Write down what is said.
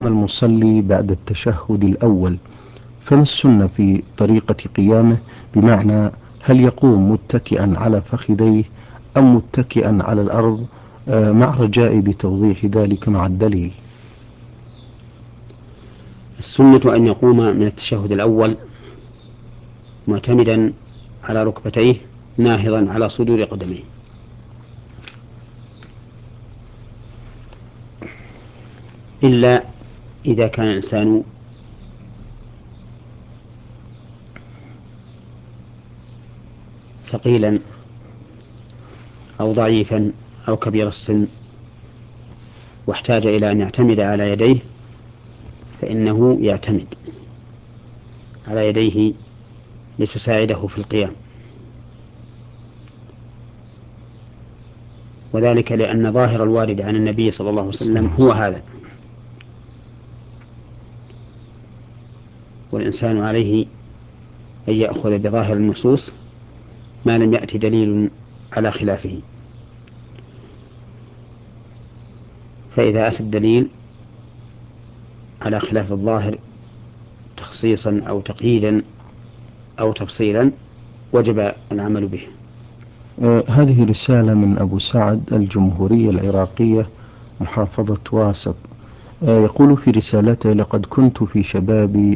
المصلي بعد التشهد الأول، فما السنة في طريقة قيامه؟ بمعنى هل يقوم متكئا على فخذيه أم متكئا على الأرض؟ مع رجائي بتوضيح ذلك مع الدليل. السنة أن يقوم من التشهد الأول معتمدا على ركبتيه ناهضا على صدور قدميه، إلا إذا كان الإنسان ثقيلا أو ضعيفا أو كبير السن واحتاج إلى أن يعتمد على يديه، فإنه يعتمد على يديه لتساعده في القيام، وذلك لأن ظاهر الوارد عن النبي صلى الله عليه وسلم هو هذا، والإنسان عليه أن يأخذ بظاهر النصوص ما لم يأتي دليل على خلافه. فإذا أتى الدليل على خلاف الظاهر تخصيصا أو تقييدا أو تفصيلا وجب العمل به. هذه رسالة من أبو سعد، الجمهورية العراقية، محافظة واسط. يقول في رسالته: لقد كنت في شبابي